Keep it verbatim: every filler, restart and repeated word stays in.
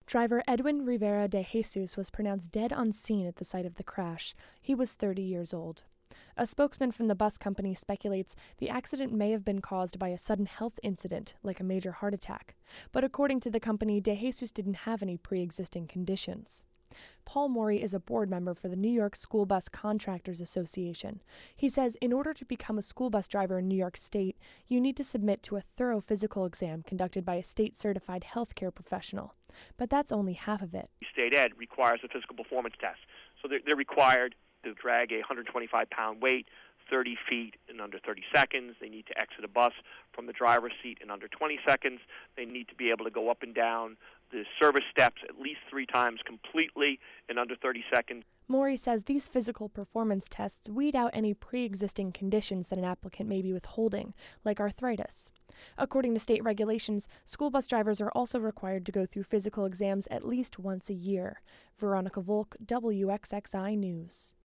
Driver Edwin Rivera de Jesus was pronounced dead on scene at the site of the crash. He was thirty years old. A spokesman from the bus company speculates the accident may have been caused by a sudden health incident, like a major heart attack. But according to the company, de Jesus didn't have any pre-existing conditions. Paul Morey is a board member for the New York School Bus Contractors Association. He says in order to become a school bus driver in New York State, you need to submit to a thorough physical exam conducted by a state-certified healthcare professional. But that's only half of it. State ed requires a physical performance test. So they're, they're required to drag a one hundred twenty-five pound weight thirty feet in under thirty seconds. They need to exit a bus from the driver's seat in under twenty seconds. They need to be able to go up and down the service steps at least three times completely in under thirty seconds. Morey says these physical performance tests weed out any pre-existing conditions that an applicant may be withholding, like arthritis. According to state regulations, school bus drivers are also required to go through physical exams at least once a year. Veronica Volk, W X X I News.